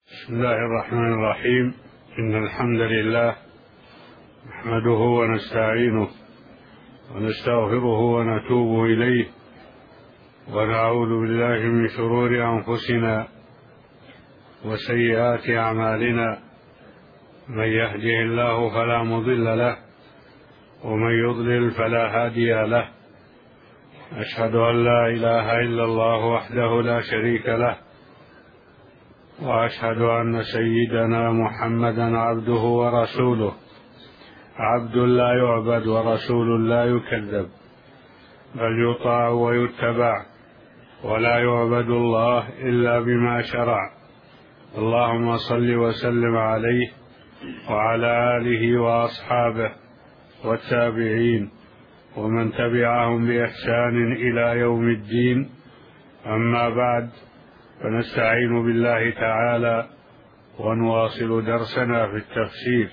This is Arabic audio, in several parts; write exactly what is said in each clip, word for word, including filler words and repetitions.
بسم الله الرحمن الرحيم. إن الحمد لله نحمده ونستعينه ونستغفره ونتوب إليه ونعوذ بالله من شرور أنفسنا وسيئات أعمالنا. من يهده الله فلا مضل له ومن يضلل فلا هادي له. أشهد أن لا إله إلا الله وحده لا شريك له، وأشهد أن سيدنا محمدا عبده ورسوله، عبد لا يعبد ورسول لا يكذب، بل يطاع ويتبع، ولا يعبد الله إلا بما شرع. اللهم صل وسلم عليه وعلى آله وأصحابه والتابعين ومن تبعهم بإحسان إلى يوم الدين. أما بعد، فنستعين بالله تعالى ونواصل درسنا في التفسير.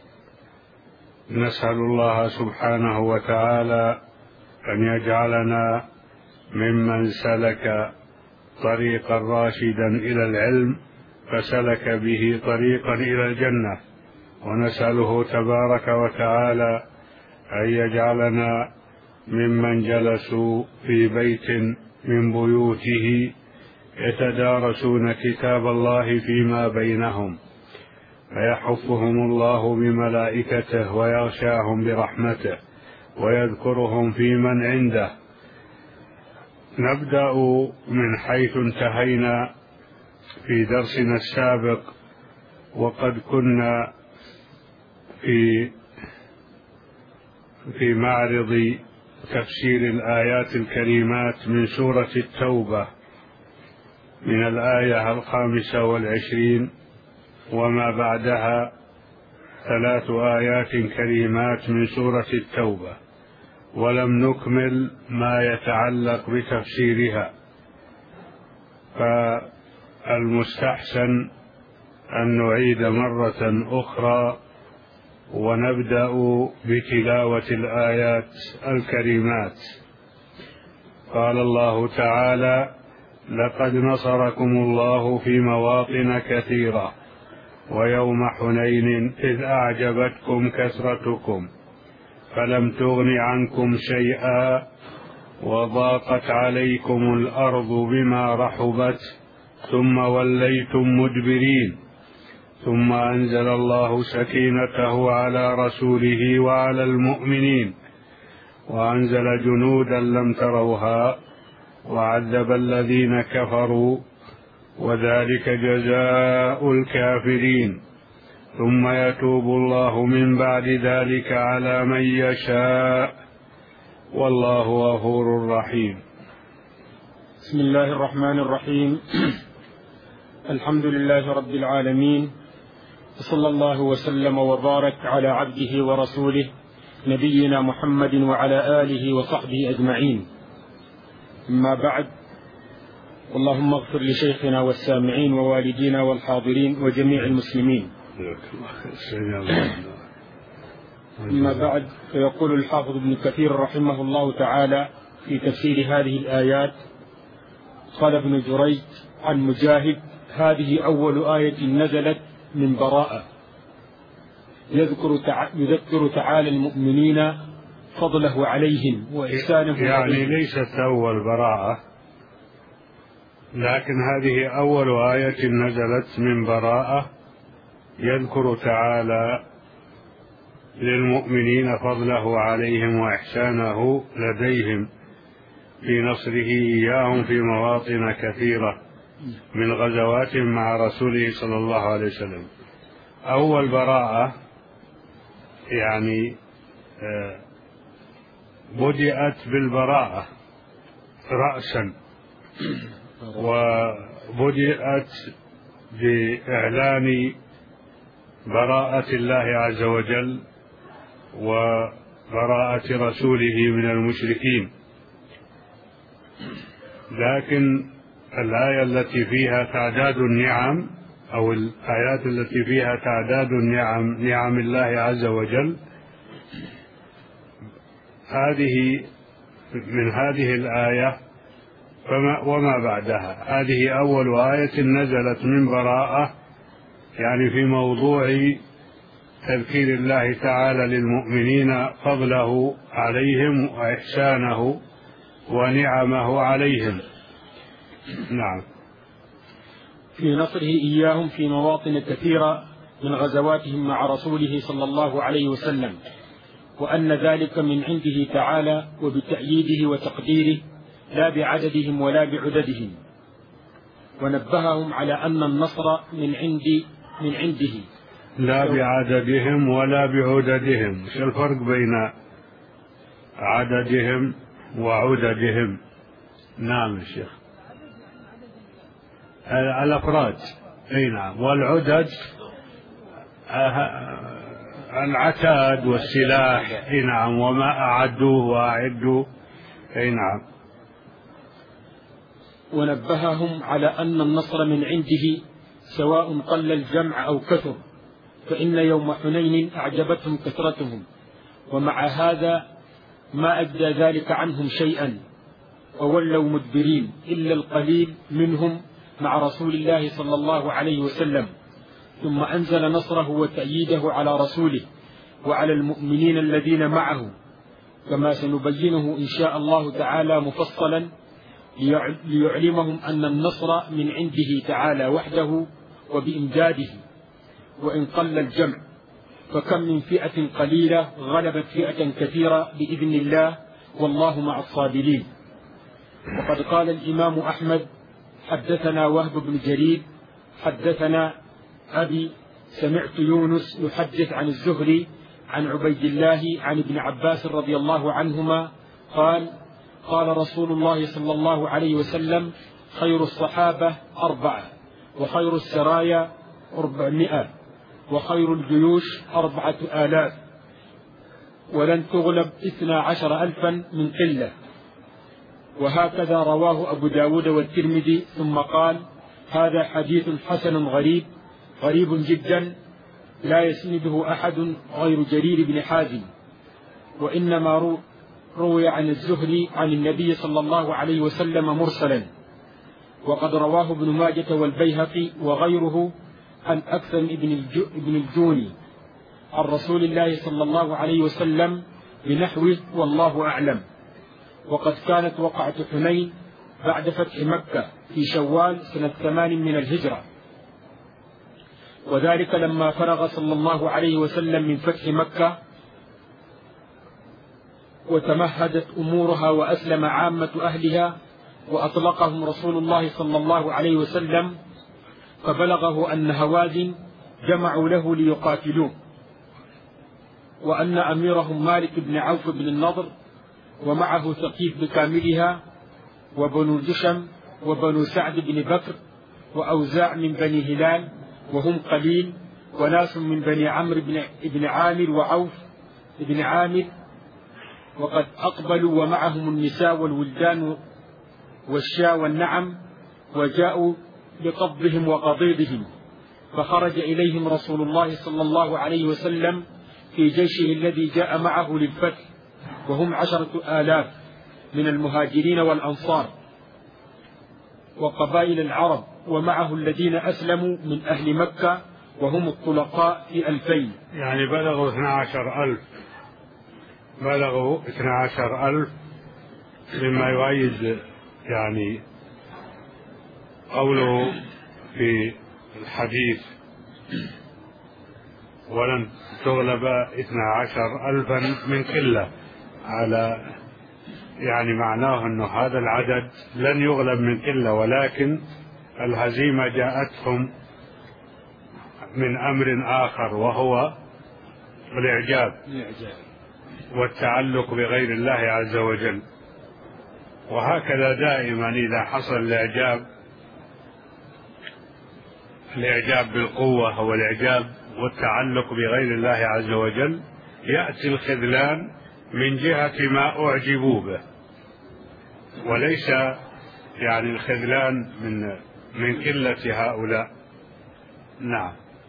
نسأل الله سبحانه وتعالى أن يجعلنا ممن سلك طريقا راشدا إلى العلم فسلك به طريقا إلى الجنة، ونسأله تبارك وتعالى أن يجعلنا ممن جلسوا في بيت من بيوته يتدارسون كتاب الله فيما بينهم فيحفهم الله بملائكته ويغشاهم برحمته ويذكرهم في من عنده. نبدأ من حيث انتهينا في درسنا السابق، وقد كنا في في معرض تفسير الآيات الكريمات من سورة التوبة، من الآية الخامسة والعشرين وما بعدها ثلاث آيات كريمات من سورة التوبة، ولم نكمل ما يتعلق بتفسيرها، فالمستحسن أن نعيد مرة أخرى ونبدأ بتلاوة الآيات الكريمات. قال الله تعالى: لقد نصركم الله في مواطن كثيرة ويوم حنين إذ أعجبتكم كثرتكم فلم تغن عنكم شيئا وضاقت عليكم الأرض بما رحبت ثم وليتم مدبرين ثم أنزل الله سكينته على رسوله وعلى المؤمنين وأنزل جنودا لم تروها وعذب الذين كفروا وذلك جزاء الكافرين ثم يتوب الله من بعد ذلك على من يشاء والله غفور رحيم. بسم الله الرحمن الرحيم. الحمد لله رب العالمين، وصلى الله وسلم وبارك على عبده ورسوله نبينا محمد وعلى آله وصحبه أجمعين. أما بعد، اللهم اغفر لشيخنا والسامعين ووالدينا والحاضرين وجميع المسلمين. أما بعد، فيقول الحافظ ابن كثير رحمه الله تعالى في تفسير هذه الآيات: قال ابن جريج عن مجاهد: هذه أول آية نزلت من براءة، يذكر تع... يذكر تعالى المؤمنين فضله عليهم وإحسانه يعني عليهم. ليست أول براءة، لكن هذه أول آية نزلت من براءة، يذكر تعالى للمؤمنين فضله عليهم وإحسانه لديهم في نصره إياهم في مواطن كثيرة من غزوات مع رسوله صلى الله عليه وسلم. أول براءة يعني بدأت بالبراءة رأسا، وبدأت بإعلان براءة الله عز وجل وبراءة رسوله من المشركين. لكن الآية التي فيها تعداد النعم أو الآيات التي فيها تعداد النعم نعم الله عز وجل، هذه من هذه الآية فما وما بعدها. هذه أول آية نزلت من براءة يعني في موضوع تذكير الله تعالى للمؤمنين فضله عليهم وإحسانه ونعمه عليهم. نعم. في نصره إياهم في مواطن كثيرة من غزواتهم مع رسوله صلى الله عليه وسلم، وأن ذلك من عنده تعالى وبتأييده وتقديره لا بعددهم ولا بعددهم، ونبههم على أن النصر من عند من عنده لا بعددهم ولا بعددهم. ايش الفرق بين عددهم وعددهم؟ نعم يا شيخ. الأفراد. اي نعم. والعدد العتاد والسلاح. اي نعم. وما أعدوه وأعدوا. اي نعم. ونبههم على أن النصر من عنده سواء قل الجمع أو كثر، فإن يوم حنين أعجبتهم كثرتهم، ومع هذا ما أجدى ذلك عنهم شيئا، وولوا مدبرين إلا القليل منهم مع رسول الله صلى الله عليه وسلم، ثم أنزل نصره وتأييده على رسوله وعلى المؤمنين الذين معه، كما سنبينه إن شاء الله تعالى مفصلا، ليعلمهم أن النصر من عنده تعالى وحده وبإمداده، وإن قل الجمع فكم من فئة قليلة غلبت فئة كثيرة بإذن الله، والله مع الصابرين. وقد قال الإمام أحمد: حدثنا وهب بن جرير حدثنا أبي سمعت يونس يحدث عن الزهري عن عبيد الله عن ابن عباس رضي الله عنهما قال: قال رسول الله صلى الله عليه وسلم: خير الصحابة أربعة، وخير السرايا أربعمائة، وخير الجيوش أربعة آلاف، ولن تغلب اثنا عشر ألفا من قلة. وهكذا رواه أبو داود والترمذي، ثم قال: هذا حديث حسن غريب غريب جدا لا يسنده أحد غير جرير بن حازم، وإنما روي عن الزهري عن النبي صلى الله عليه وسلم مرسلا، وقد رواه ابن ماجة والبيهقي وغيره عن أكثم ابن الجوني عن رسول الله صلى الله عليه وسلم بنحوه، والله أعلم. وقد كانت وقعة حنين بعد فتح مكة في شوال سنة ثمان من الهجرة، وذلك لما فرغ صلى الله عليه وسلم من فتح مكة وتمهدت أمورها وأسلم عامة أهلها، وأطلقهم رسول الله صلى الله عليه وسلم، فبلغه أن هوازن جمعوا له ليقاتلوه، وأن أميرهم مالك بن عوف بن النضر ومعه ثقيف بكاملها، وبنو جشم وبنو سعد بن بكر وأوزاع من بني هلال وهم قليل، وناس من بني عمرو بن عامر وعوف بن عامر، وقد أقبلوا ومعهم النساء والولدان والشاة والنعم، وجاءوا بقبضهم وقضيضهم، فخرج إليهم رسول الله صلى الله عليه وسلم في جيشه الذي جاء معه للفتح، وهم عشرة آلاف من المهاجرين والأنصار وقبائل العرب، ومعه الذين أسلموا من أهل مكة وهم الطلقاء في ألفين. يعني بلغوا اثنا عشر ألف، بلغوا اثنا عشر ألف، مما يؤيد يعني قوله في الحديث: ولن تغلب اثنا عشر ألفا من قلة، على يعني معناه أن هذا العدد لن يغلب من قلة، ولكن الهزيمة جاءتهم من أمر آخر، وهو الإعجاب والتعلق بغير الله عز وجل. وهكذا دائما إذا حصل الإعجاب الإعجاب بالقوة أو الإعجاب والتعلق بغير الله عز وجل، يأتي الخذلان من جهة ما أعجبوا به، وليس يعني الخذلان من من قلة هؤلاء. نعم.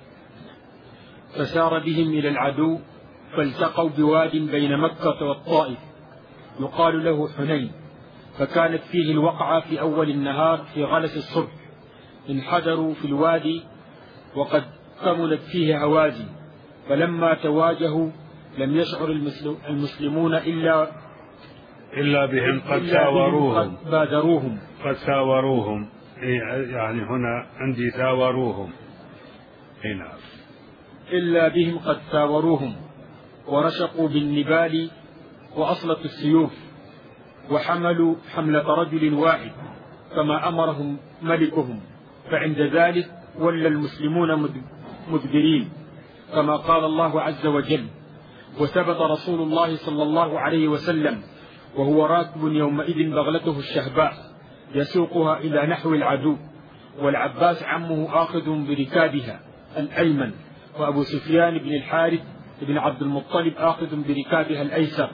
فسار بهم إلى العدو، فالتقوا بواد بين مكة والطائف يقال له حنين، فكانت فيه الوقعة في أول النهار في غلس الصبح. انحدروا في الوادي وقد كملت فيه هوازن، فلما تواجهوا لم يشعر المسلمون إلا إلا بهم قد ساوروهم قد بادروهم قد ساوروهم يعني هنا عندي ساوروهم هنا إلا بهم قد ساوروهم ورشقوا بالنبال وأصلت السيوف وحملوا حملة رجل واحد كما أمرهم ملكهم، فعند ذلك ولى المسلمون مدبرين كما قال الله عز وجل. وثبت رسول الله صلى الله عليه وسلم وهو راكب يومئذ بغلته الشهباء يسوقها إلى نحو العدو، والعباس عمه آخذ بركابها الأيمن، وأبو سفيان بن الحارث بن عبد المطلب آخذ بركابها الأيسر،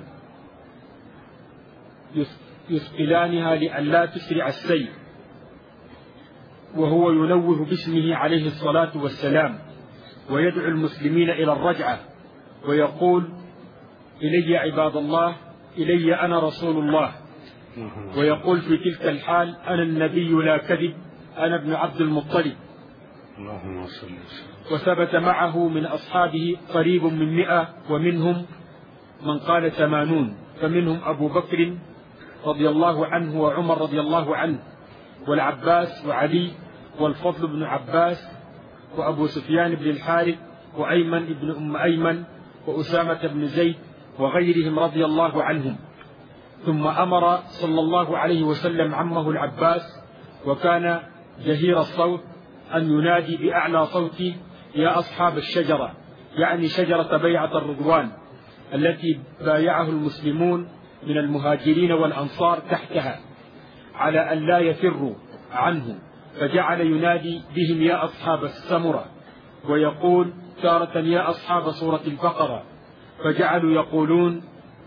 يثقلانها لئلا تسرع السير، وهو ينوه باسمه عليه الصلاة والسلام ويدعو المسلمين إلى الرجعة ويقول: إلي عباد الله، إلي أنا رسول الله. ويقول في تلك الحال: أنا النبي لا كذب، أنا ابن عبد المطلب. اللهم صل وسلم. وثبت معه من أصحابه قريب من مئة، ومنهم من قال ثمانون، فمنهم أبو بكر رضي الله عنه وعمر رضي الله عنه والعباس وعلي والفضل بن عباس وأبو سفيان بن الحارث وأيمن بن أم أيمن وأسامة بن زيد وغيرهم رضي الله عنهم. ثم أمر صلى الله عليه وسلم عمه العباس، وكان جهير الصوت، أن ينادي بأعلى صوته: يا أصحاب الشجرة، يعني شجرة بيعة الرضوان التي بايعه المسلمون من المهاجرين والأنصار تحتها على أن لا يفروا عنه، فجعل ينادي بهم: يا أصحاب السمرة، ويقول تارة: يا أصحاب سورة البقرة، فجعلوا يقولون: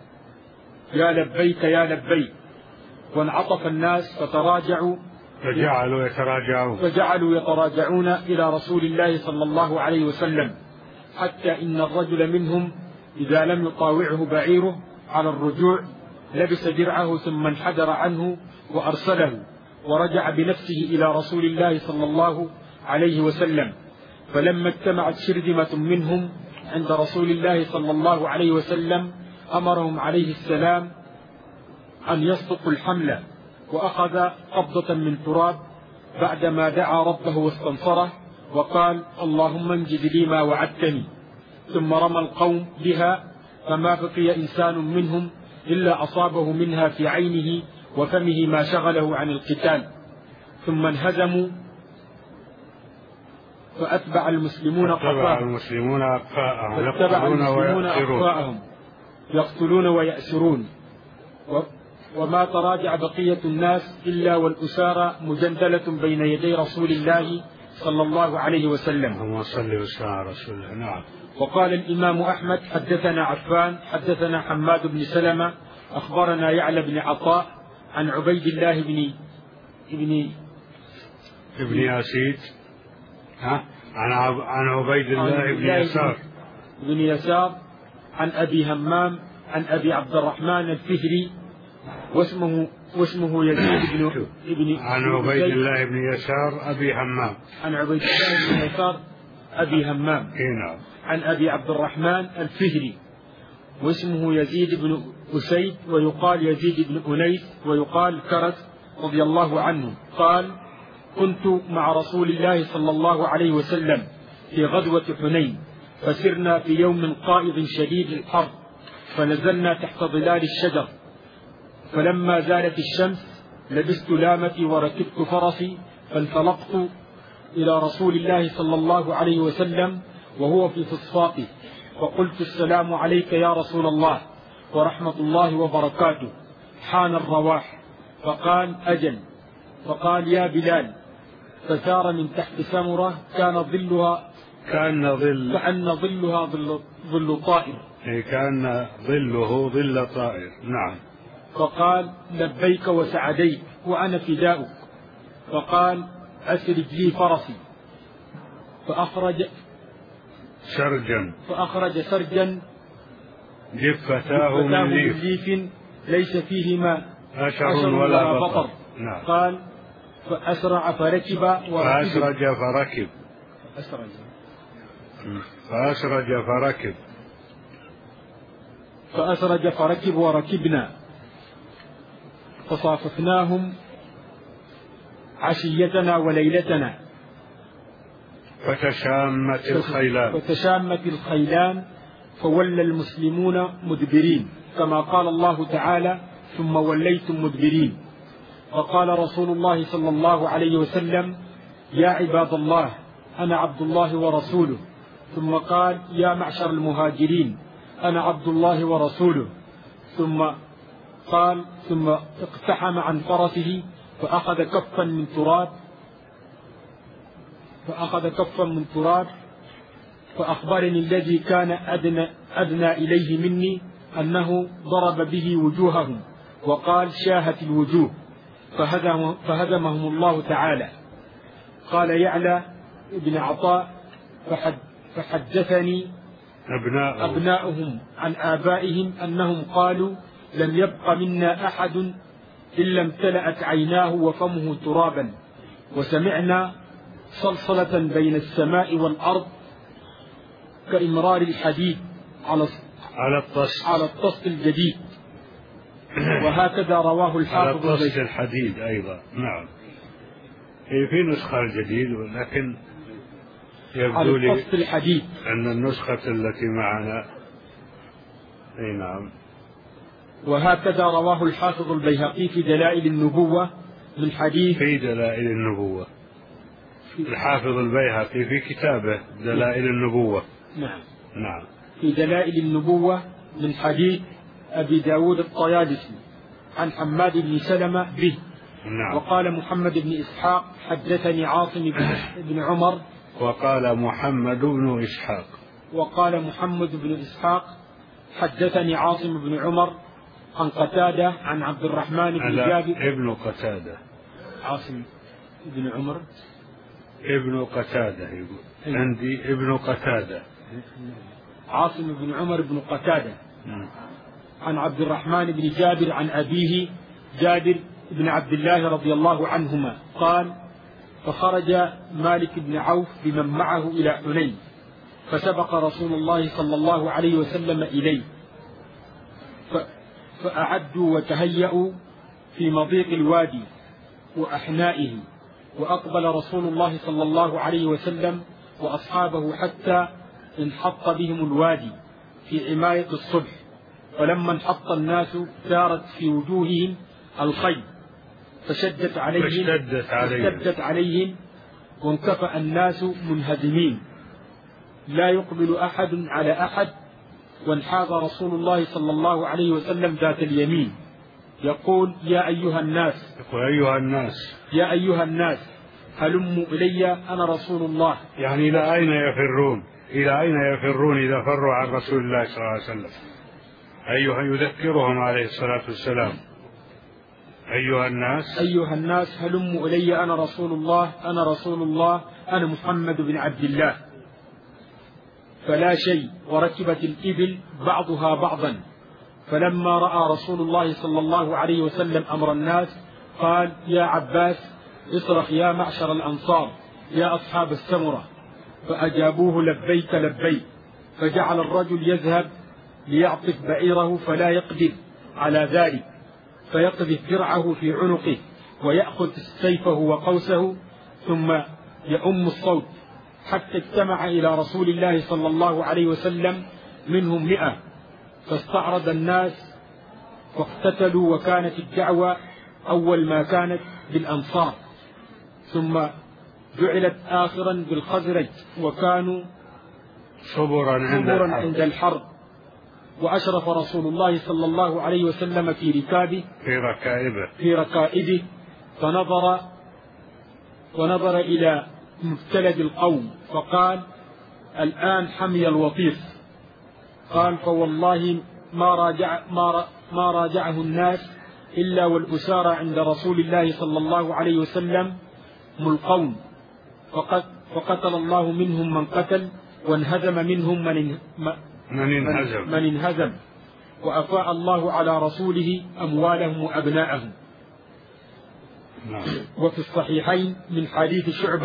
يا لبيك يا لبيك. وانعطف الناس فتراجعوا فجعلوا يتراجعون فجعلوا يتراجعون إلى رسول الله صلى الله عليه وسلم، حتى إن الرجل منهم إذا لم يطاوعه بعيره على الرجوع لبس درعه ثم انحدر عنه وأرسله، ورجع بنفسه إلى رسول الله صلى الله عليه وسلم. فلما اجتمعت شرذمة منهم عند رسول الله صلى الله عليه وسلم أمرهم عليه السلام أن يسقطوا الحملة، وأخذ قبضة من تراب بعدما دعا ربه واستنصره وقال: اللهم انجز لي ما وعدتني. ثم رمى القوم بها، فما بقي إنسان منهم إلا أصابه منها في عينه وفمه ما شغله عن القتال. ثم انهزموا فأتبع المسلمون قفاهم يقتلون يقتلون ويأسرون، وما تراجع بقية الناس إلا والأسارى مجندلة بين يدي رسول الله صلى الله عليه وسلم. اللهم صل وسلم على رسول الله. نعم. وقال الإمام أحمد: حدثنا عفان حدثنا حماد بن سلمة أخبرنا يعلى بن عطاء عن عبيد الله بن ابن ابن ياسيد ها عن عن عبيد الله بن يسار بن يسار عن أبي همام عن أبي عبد الرحمن الفهري واسمه واسمه يزيد بن ابن عن عبيد الله بن يسار أبي همام عن عبيد الله بن يسار أبي همام نعم. عن أبي عبد الرحمن الفهري واسمه يزيد بن أسيد ويقال يزيد بن أنيس ويقال كرس رضي الله عنه قال: كنت مع رسول الله صلى الله عليه وسلم في غزوة حنين، فسرنا في يوم قائض شديد الحر، فنزلنا تحت ظلال الشجر، فلما زالت الشمس لبست لامتي وركبت فرسي، فانطلقت إلى رسول الله صلى الله عليه وسلم وهو في فصفاطه، فقلت: السلام عليك يا رسول الله ورحمة الله وبركاته، حان الرواح. فقال: أجل. فقال: يا بلال. فسار من تحت سمرة كان ظلها كان ظل كأن ظلها ظل, ظل طائر كان ظله ظل طائر. نعم. فقال: لبيك وسعديك وأنا فداؤك. فقال: أسرج لي فرسي. فأخرج سرجا فأخرج سرجا جفتاه من ليف ليس فيه ماء أشر ولا بطر. نعم. قال: فأسرع فركب فأسرج فركب أسرج فأسرج فركب فأسرج فركب وركبنا فصاففناهم عشيتنا وليلتنا فتشامت الخيلان فتشامت الخيلان فولى المسلمون مدبرين كما قال الله تعالى ثم وليتم مدبرين. وقال رسول الله صلى الله عليه وسلم يا عباد الله أنا عبد الله ورسوله. ثم قال يا معشر المهاجرين أنا عبد الله ورسوله. ثم قال ثم اقتحم عن فرسه فأخذ كفا من تراب فأخذ كفا من تراب فأخبرني الذي كان أدنى, أدنى إليه مني أنه ضرب به وجوههم وقال شاهت الوجوه فهدم فهدمهم الله تعالى. قال يعلى ابن عطاء فحد فحدثني أبناء أبناؤهم عن آبائهم أنهم قالوا لم يبق منا أحد إلا امتلأت عيناه وفمه ترابا وسمعنا صلصلة بين السماء والأرض كإمرار الحديد على على الطست على الطست الجديد. وهكذا رواه الحافظ على الطست الحديد أيضا. نعم في نسخة الجديد ولكن يبدو لي الحديد أن النسخة التي معنا أي نعم. وهكذا رواه الحافظ البيهقي في دلائل النبوة من حديث في دلائل النبوة الحافظ البيهقي في كتابه دلائل النبوة. نعم نعم في دلائل النبوة من حديث أبي داود الطيالسي عن حماد بن سلمة به. نعم. وقال محمد بن إسحاق حدثني عاصم بن عمر وقال محمد بن إسحاق وقال محمد بن إسحاق حدثني عاصم بن عمر عن قتادة عن عبد الرحمن بن جابر ابن قتادة عاصم بن عمر ابن قتادة يقول عندي ابن قتادة عاصم بن عمر بن قتادة عن عبد الرحمن بن جابر عن أبيه جابر بن عبد الله رضي الله عنهما قال فخرج مالك بن عوف بمن معه إلى حنين فسبق رسول الله صلى الله عليه وسلم إليه فأعدوا وتهيأوا في مضيق الوادي وأحنائه وأقبل رسول الله صلى الله عليه وسلم وأصحابه حتى انحط بهم الوادي في عماية الصبح فلما انحط الناس سارت في وجوههم الخيل فشدت عليهم, فشدت عليهم, فشدت عليهم وانكفأ الناس منهزمين لا يقبل أحد على أحد. وانحاز رسول الله صلى الله عليه وسلم ذات اليمين يقول يا أيها الناس يقول أيها الناس يا أيها الناس هلموا إلي أنا رسول الله. يعني إلى أين يفرون إلى أين يفرون إذا فروا عن رسول الله صلى الله عليه وسلم. أيها يذكرهم عليه الصلاة والسلام أيها الناس أيها الناس هلموا إلي أنا رسول الله أنا رسول الله أنا محمد بن عبد الله. فلا شيء وركبت الإبل بعضها بعضا فلما رأى رسول الله صلى الله عليه وسلم أمر الناس قال يا عباس اصرخ يا معشر الأنصار يا أصحاب السمرة فأجابوه لبيك لبيك. فجعل الرجل يذهب ليعطف بعيره فلا يقدر على ذلك فيقذف درعه في عنقه ويأخذ سيفه وقوسه ثم يؤم الصوت حتى اجتمع إلى رسول الله صلى الله عليه وسلم منهم مئة فاستعرض الناس واقتتلوا وكانت الدعوة أول ما كانت بالأنصار ثم جعلت آخرا بالخزرج وكانوا صبرا عند, عند الحرب. وأشرف رسول الله صلى الله عليه وسلم في ركابه في ركائبه في ركائبه فنظر ونظر إلى مفتلج القوم فقال الآن حمي الوطيس. قال فوالله ما راجع ما ما راجعه الناس إلا والأسارى عند رسول الله صلى الله عليه وسلم ملقون فقتل الله منهم من قتل وانهزم منهم من من انهزم, من انهزم وأفاء الله على رسوله أموالهم وأبناءهم. نعم. وفي الصحيحين من حديث شعبة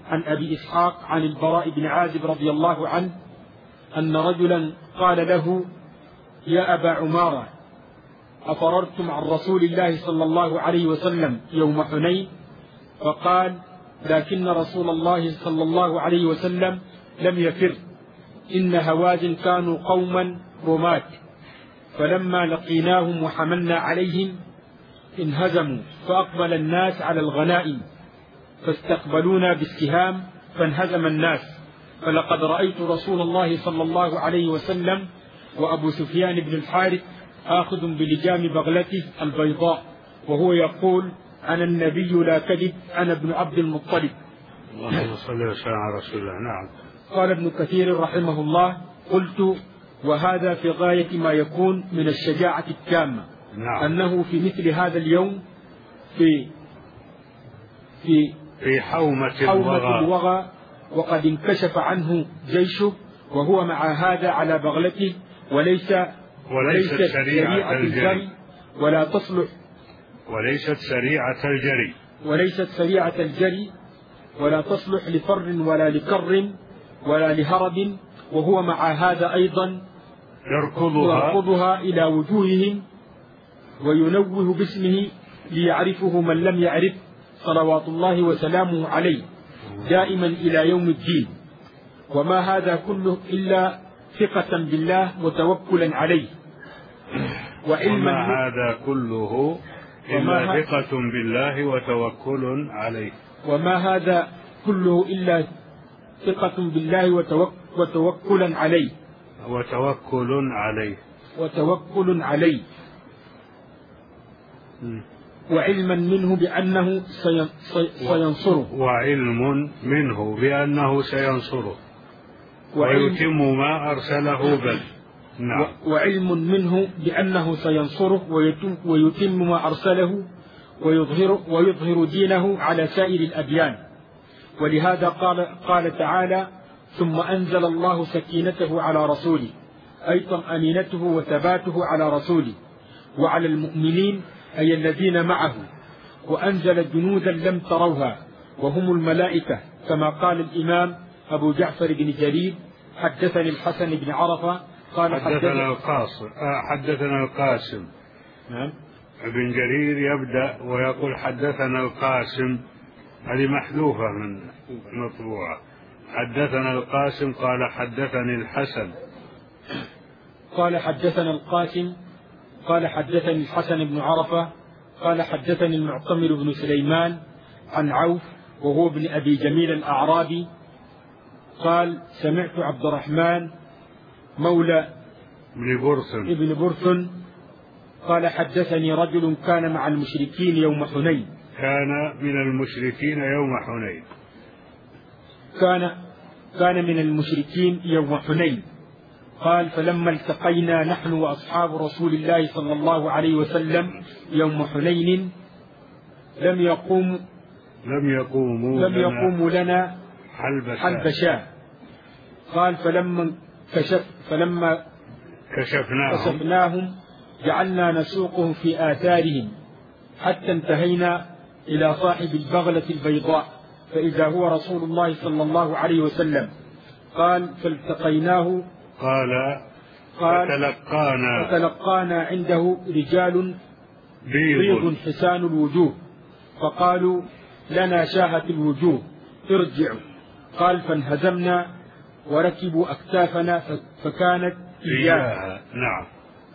عن أبي إسحاق عن البراء بن عازب رضي الله عنه أن رجلا قال له: يا أبا عمارة، أفررتم عن رسول الله صلى الله عليه وسلم يوم حنين؟ فقال: لكن رسول الله صلى الله عليه وسلم لم يفر، إن هوازن كانوا قوما رماة، فلما لقيناهم وحملنا عليهم انهزموا، فأقبل الناس على الغنائم فاستقبلونا بالسهام فانهزم الناس، فلقد رأيت رسول الله صلى الله عليه وسلم وأبو سفيان بن الحارث آخذ بلجام بغلته البيضاء وهو يقول: أنا النبي لا كذب، أنا ابن عبد المطلب. اللهم صل وسلم على رسول الله. نعم. قال ابن كثير رحمه الله: قلت: وهذا في غاية ما يكون من الشجاعة التامة. نعم. أنه في مثل هذا اليوم في في في حومة, حومة الوغى. الوغى وقد انكشف عنه جيشه وهو مع هذا على بغلته، وليس وليست سريعة الجري ولا تصلح وليست سريعة الجري وليست سريعة الجري ولا تصلح لفر ولا لكر ولا لهرب، وهو مع هذا أيضا يركضها, يركضها إلى وجوههم وينوه باسمه ليعرفه من لم يعرف، صلوات الله وسلامه عليه دائما إلى يوم الدين. وما هذا كله إلا ثقة بالله وتوكلا عليه وعلما. وما هذا كله إلا ثقة بالله وتوكل عليه. وما هذا كله إلا ثقة بالله وتوكل عليه وتوكل عليه وتوكل عليه وعلما منه بأنه سينصره وعلم منه بأنه سينصره ويتم ما أرسله بل. نعم. وعلم منه بأنه سينصره ويتم, ويتم ما أرسله ويظهر, ويظهر دينه على سائر الأديان. ولهذا قال, قال تعالى: ثم أنزل الله سكينته على رسوله، أي طمأنينته وثباته على رسوله وعلى المؤمنين، أي الذين معه، وأنزل جنودا لم تروها وهم الملائكة، كما قال الإمام أبو جعفر بن جرير: حدثني الحسن بن عرفة قال حدثنا القاسم حدثنا القاسم نعم. ابن جرير يبدأ ويقول حدثنا القاسم، هذه محذوفة من مطبوعة. حدثنا القاسم قال حدثني الحسن قال حدثنا القاسم قال حدثني الحسن بن عرفة قال حدثني المعتمر بن سليمان عن عوف وهو ابن أبي جميل الأعرابي قال: سمعت عبد الرحمن مولى ابن برثن ابن برثن قال: حدثني رجل كان مع المشركين يوم حنين. كان من المشركين يوم حنين كان كان من المشركين يوم حنين قال: فلما التقينا نحن وأصحاب رسول الله صلى الله عليه وسلم يوم حنين لم يقوم لم يقوموا لم يقوموا لنا حلب شاه. قال: فلما كشف فلما كشفناهم, كشفناهم جعلنا نسوقهم في آثارهم حتى انتهينا إلى صاحب البغلة البيضاء، فإذا هو رسول الله صلى الله عليه وسلم. قال: فالتقيناه قال, قال فتلقانا, فتلقانا عنده رجال بيض, بيض حسان الوجوه، فقالوا: لنا شاهة الوجوه ارجعوا. قال: فانهزمنا وركبوا أكتافنا فكانت إياها. نعم.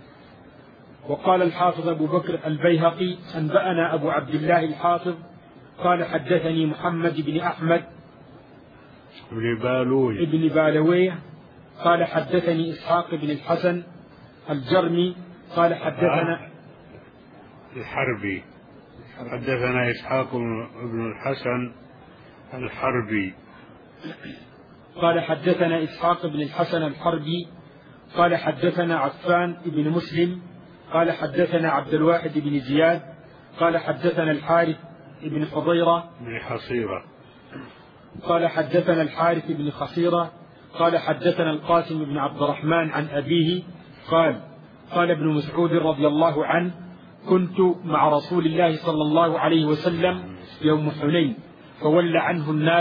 وقال الحافظ أبو بكر البيهقي: أنبأنا أبو عبد الله الحافظ قال: حدثني محمد بن أحمد بن بالوي ابن بالويه قال: حدثني إسحاق بن الحسن الجرمي قال: حدثنا الحربي حدثنا إسحاق بن الحسن الحربي قال: حدثنا إسحاق بن الحسن الحربي قال: حدثنا عفان بن مسلم قال: حدثنا عبد الواحد بن زياد قال: حدثنا الحارث بن حضيرة بن حصيرة قال: حدثنا الحارث بن خصيرة قال: حدثنا القاسم بن عبد الرحمن عن أبيه قال: قال ابن مسعود رضي الله عنه: كنت مع رسول الله صلى الله عليه وسلم يوم حنين، فولى عنه الناس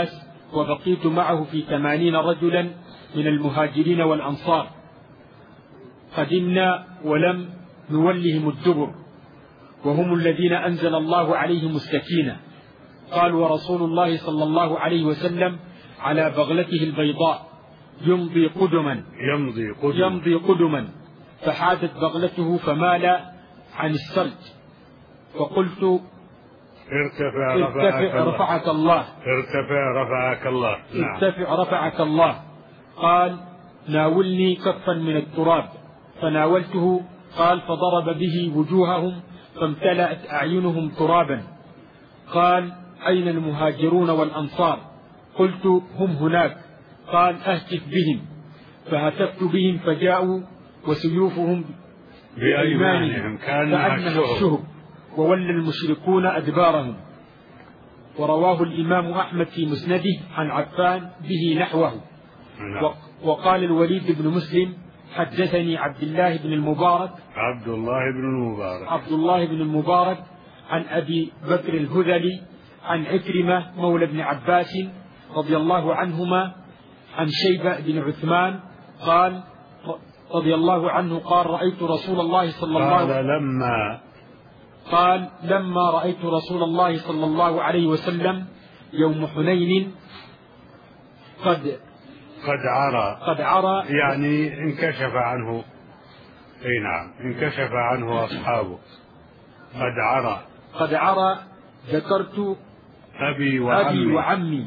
وبقيت معه في ثمانين رجلا من المهاجرين والأنصار، قدمنا ولم نولهم الدبر، وهم الذين أنزل الله عليهم السكينة. قال: ورسول الله صلى الله عليه وسلم على بغلته البيضاء يمضي قدما يمضي قدما, يمضي قدما فحادت بغلته فمال عن السرج، فقلت: ارتفع, ارتفع رفعك الله. ارتفع رفعك الله. نعم. ارتفع رفعك الله. قال: ناولني كفا من التراب، فناولته. قال: فضرب به وجوههم فامتلأت أعينهم ترابا. قال: أين المهاجرون والأنصار؟ قلت: هم هناك. قال: أهتف بهم. فهتفت بهم فجاءوا وسيوفهم بأيمانهم كأنها الشهب، وولى المشركون أدبارهم. ورواه الإمام أحمد في مسنده عن عفان به نحوه. وقال الوليد بن مسلم: حدثني عبد الله بن المبارك عبد الله بن المبارك عبد الله بن المبارك عن أبي بكر الهذلي عن عكرمة مولى ابن عباس رضي الله عنهما عن شيبة بن عثمان قال رضي الله عنه قال: رأيت رسول الله صلى الله عليه وسلم لما قال لما رأيت رسول الله صلى الله عليه وسلم يوم حنين قد قد عرى قد عرى يعني انكشف عنه. اي نعم، انكشف عنه أصحابه. قد عرى قد عرى ذكرت أبي وعمي, أبي وعمي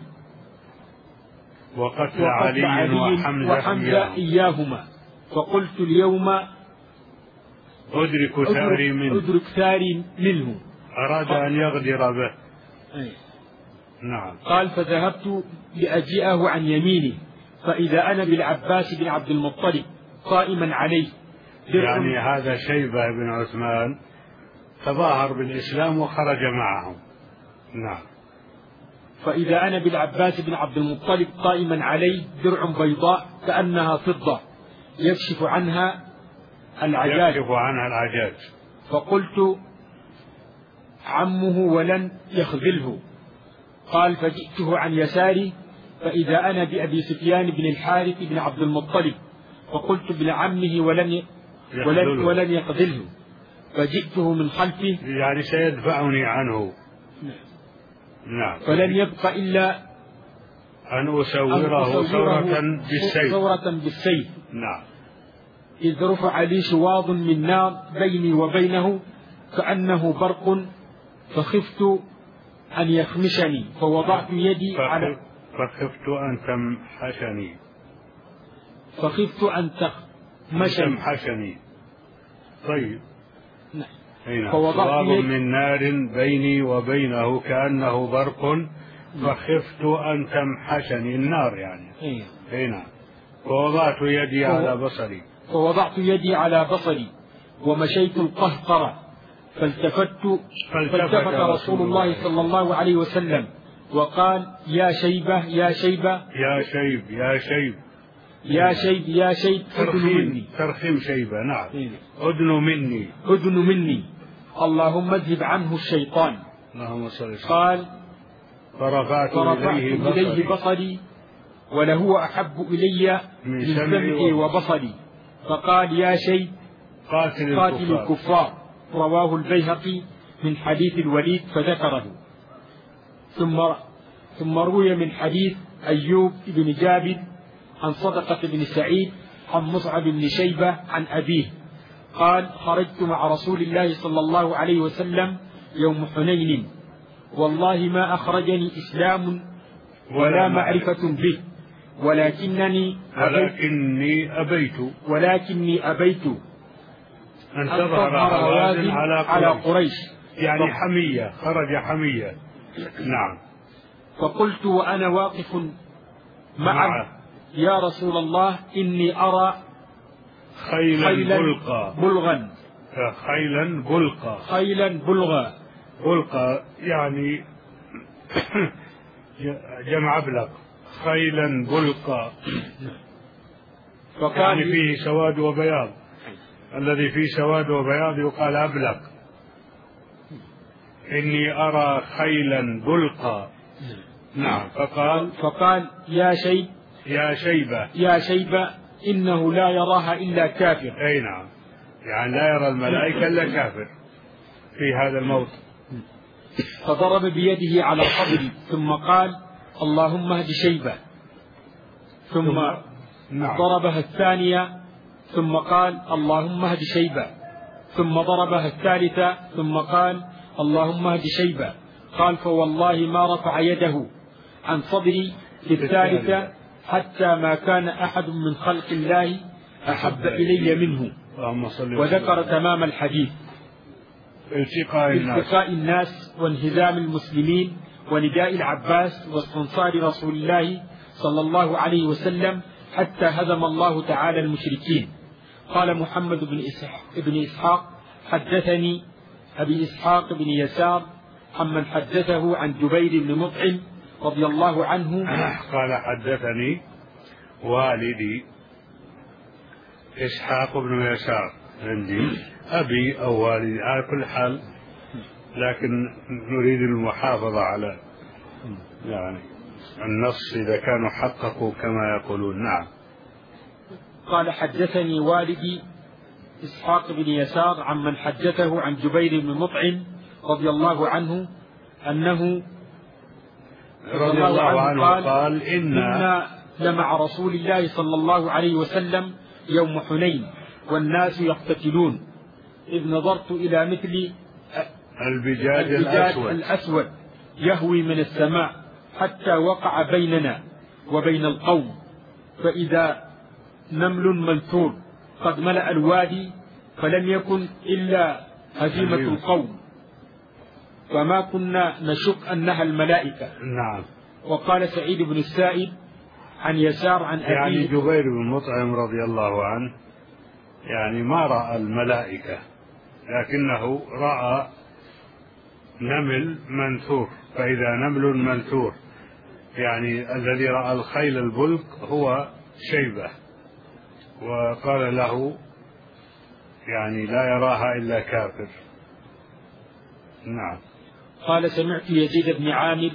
وقتل علي, علي وحمزة, وحمزة إياهما، فقلت: اليوم أدرك ثاري منه أدرك ثاري منه أراد أن يغدر به. أي. نعم. قال: فذهبت لأجيئه عن يمينه فإذا أنا بالعباس بن عبد المطلب قائما عليه. يعني هذا شيبة بن عثمان تظاهر بالإسلام وخرج معهم. نعم. فإذا أنا بالعباس بن عبد المطلب قائما عليه درع بيضاء كأنها فضة يكشف عنها العجاج يكشف عنها العجاج. فقلت: عمه ولن يخذله. قال: فجئته عن يساري فإذا أنا بأبي سفيان بن الحارث بن عبد المطلب، فقلت: ابن عمه ولن ولن, ولن يخذله. فجئته من خلفه يعني سيدفعني عنه. نعم. فلن يبق إلا أن أسوره ثورة بالسيف. ثورة بالسيف. نعم. إذ رفع لي شواظ من نار بيني وبينه كأنه برق، فخفت أن يخمشني فوضعت يدي فخف على فخفت أن تمحشني فخفت أن تمحشني. طيب. نعم. شواظ من نار بيني وبينه كأنه برق فخفت أن تمحشني النار يعني. أي نعم. فوضعت يدي على بصري فوضعت يدي على بصري ومشيت القهقرة فالتفت فالتفت رسول الله صلى الله عليه وسلم وقال: يا شيبة يا شيبة يا شيب يا شيب يا شيب يا شيب أدن مني. ترخيم شيبة. نعم. أدن مني أدن مني اللهم اذهب عنه الشيطان. اللهم صل. قال: فرفعت, فرفعت إليه, إليه بصري, بصري ولهو أحب إلي من سمعي وبصري. فقال: يا شيب قاتل, قاتل الكفار. الكفار. رواه البيهقي من حديث الوليد فذكره. ثم ثم روي من حديث أيوب بن جابر عن صدقة بن سعيد عن مصعب بن شيبة عن أبيه قال: خرجت مع رسول الله صلى الله عليه وسلم يوم حنين، والله ما أخرجني إسلام ولا معرفة به، ولكنني ولكني أبيت ولكني أبيت أن تظهر هوازن على قريش, على قريش. يعني حمية، خرج حمية. نعم. فقلت وأنا واقف معه: يا رسول الله إني أرى خيلا, خيلا بلقا بلغا خيلا بلقا خيلا بلغا بلقا يعني جمع أبلغ. خيلا بلقا يعني فيه سواد وبياض، الذي فيه سواد وبياض يقال أبلغ. إني أرى خيلا بلقا نعم. فقال فقال يا شيب يا شيبة يا شيبة إنه لا يراها إلا كافر. أي نعم، يعني لا يرى الملائكة إلا كافر في هذا الموت. فضرب بيده على صدري ثم قال اللهم اهد شيبة، ثم نعم. ضربها الثانية ثم قال اللهم اهد شيبة، ثم ضربها الثالثة ثم قال اللهم اهد شيبة. قال فوالله ما رفع يده عن صدري في الثالثة حتى ما كان أحد من خلق الله أحب إلي منه. وذكر تمام الحديث. التقاء الناس, التقاء الناس وانهزام المسلمين ونداء العباس واستنصار رسول الله صلى الله عليه وسلم حتى هزم الله تعالى المشركين. قال محمد بن إسحاق, بن إسحاق حدثني أبي إسحاق بن يسار عمن حدثه عن جبير بن مطعم رضي الله عنه قال حدثني والدي إسحاق بن يسار عندي أبي أو والدي على كل حال، لكن نريد المحافظة على يعني النص إذا كانوا حققوا كما يقولون. نعم. قال حدثني والدي إسحاق بن يسار عمن حدثه عن جبير بن مطعم رضي الله عنه أنه رضي الله عنه قال, قال إنا لمع رسول الله صلى الله عليه وسلم يوم حنين والناس يقتتلون إذ نظرت إلى مثل البجاج الأسود, الأسود يهوي من السماء حتى وقع بيننا وبين القوم، فإذا نمل منثور قد ملأ الوادي فلم يكن إلا هزيمة القوم، فما كنا نشك أنها الملائكة. نعم. وقال سعيد بن السائب عن يسار عن أبيه يعني جبير بن مطعم رضي الله عنه يعني ما رأى الملائكة، لكنه رأى نمل منثور، فإذا نمل منثور يعني الذي رأى الخيل البلق هو شيبة، وقال له يعني لا يراها إلا كافر. نعم. قال سمعت يزيد بن عامر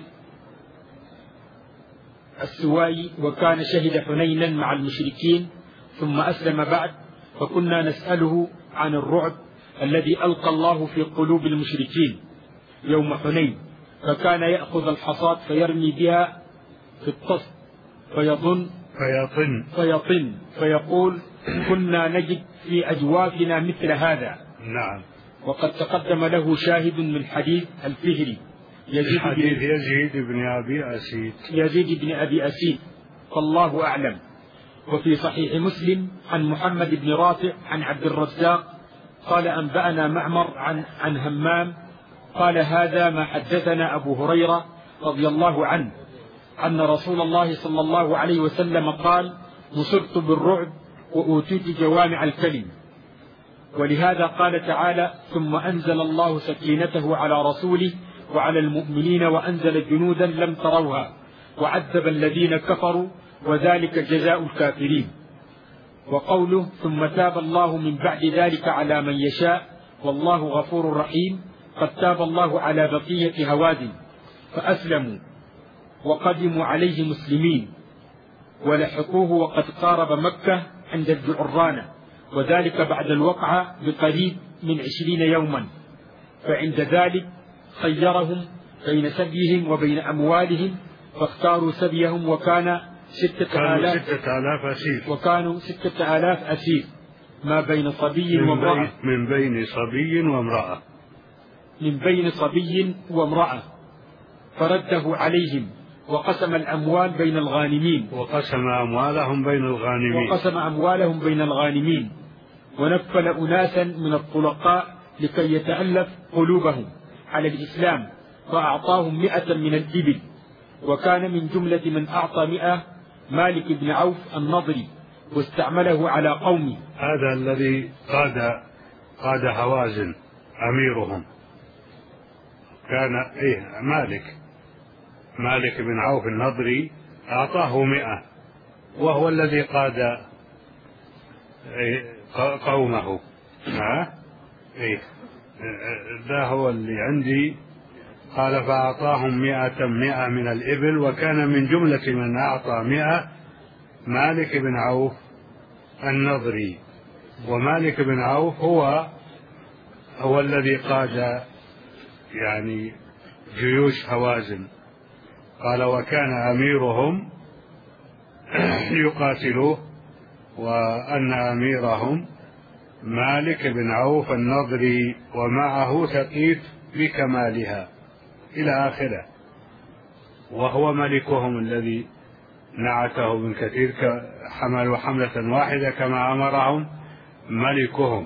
السوائي وكان شهد حنينا مع المشركين ثم أسلم بعد، فكنا نسأله عن الرعب الذي ألقى الله في قلوب المشركين يوم حنين، فكان يأخذ الحصاة فيرمي بها في الطست فيظن فيطن فيطن فيقول كنا نجد في أجوافنا مثل هذا. نعم. وقد تقدم له شاهد من حديث الفهري يزيد بن يزيد بن أبي أسيد يزيد بن أبي أسيد فالله أعلم. وفي صحيح مسلم عن محمد بن رافع عن عبد الرزاق قال أنبأنا معمر عن عن همام قال هذا ما حدثنا أبو هريرة رضي الله عنه أن رسول الله صلى الله عليه وسلم قال نصرت بالرعب وأوتيت جوامع الكلم. ولهذا قال تعالى ثم أنزل الله سكينته على رسوله وعلى المؤمنين وأنزل جنودا لم تروها وعذب الذين كفروا وذلك جزاء الكافرين. وقوله ثم تاب الله من بعد ذلك على من يشاء والله غفور رحيم، قد تاب الله على بقية هوازن فأسلموا وقدموا عليه مسلمين ولحقوه وقد قارب مكة عند الجعرانة، وذلك بعد الوقعة بقريب من عشرين يوما، فعند ذلك خيرهم بين سبيهم وبين أموالهم فاختاروا سبيهم وكان ستة آلاف أسير وكانوا ستة آلاف أسير ما بين صبي وامرأة من بين صبي وامرأة من بين صبي وامرأة فرده عليهم وقسم الأموال بين الغانمين وقسم أموالهم بين الغانمين وقسم أموالهم بين الغانمين ونفل أناسا من الطلقاء لكي يتألف قلوبهم على الإسلام فأعطاهم مئة من الإبل، وكان من جملة من أعطى مئة مالك بن عوف النضري واستعمله على قومه. هذا الذي قاد قاد هوازن أميرهم كان إيه مالك مالك بن عوف النضري أعطاه مئة، وهو الذي قاد قومه. ها إيه ده هو اللي عندي قال فأعطاهم مئة مئة من الإبل، وكان من جملة من أعطى مئة مالك بن عوف النضري. ومالك بن عوف هو هو الذي قاد يعني جيوش هوازن. قال وكان أميرهم يقاتلوه، وأن أميرهم مالك بن عوف النضري، ومعه ثقيف بكمالها إلى آخره، وهو ملكهم الذي نعته ابن كثير، حملوا حملة واحدة كما أمرهم ملكهم.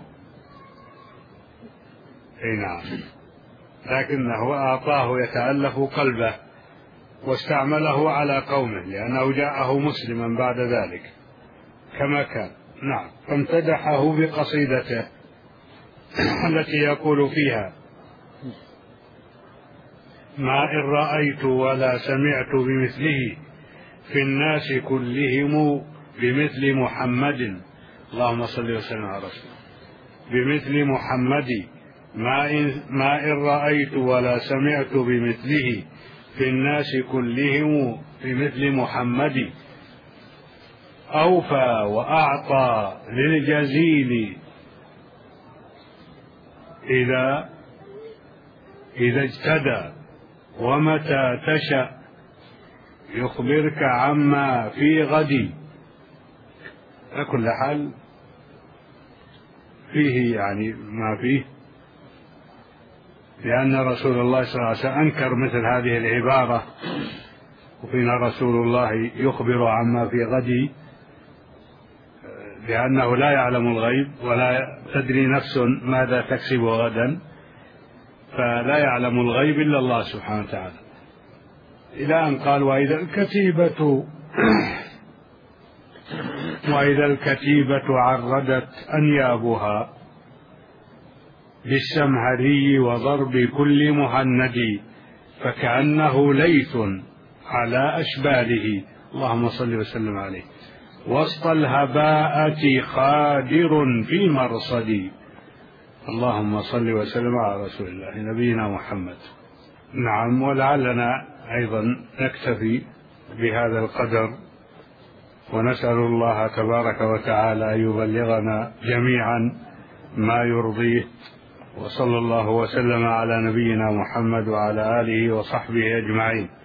أي نعم، لكنه أعطاه يتألف قلبه واستعمله على قومه، لأنه جاءه مسلما بعد ذلك كما كان. نعم، فامتدحه بقصيدته التي يقول فيها: ما إن رأيت ولا سمعت بمثله في الناس كلهم بمثل محمد. اللهم صل وسلم على رسول بمثل محمد. ما إن, ما إن رأيت ولا سمعت بمثله في الناس كلهم بمثل محمد. أوفى وأعطى للجزيل إذا إذا اجتدى، ومتى تشأ يخبرك عما في غد. على كل حال فيه يعني ما فيه، لأن رسول الله صلى الله عليه وسلم أنكر مثل هذه العبارة: وفينا رسول الله يخبر عما في غد، لأنه لا يعلم الغيب ولا تدري نفس ماذا تكسب غدا، فلا يعلم الغيب إلا الله سبحانه وتعالى. إلى أن قال: وإذا الكتيبة وإذا الكتيبة عردت أنيابها بالسمهري وضرب كل مهند، فكأنه ليث على أشباله. اللهم صل وسلم عليه. وسط الهباءة خادر في مرصدي. اللهم صل وسلم على رسول الله نبينا محمد. نعم، ولعلنا أيضا نكتفي بهذا القدر، ونسأل الله تبارك وتعالى أن يبلغنا جميعا ما يرضيه، وصلى الله وسلم على نبينا محمد وعلى آله وصحبه أجمعين.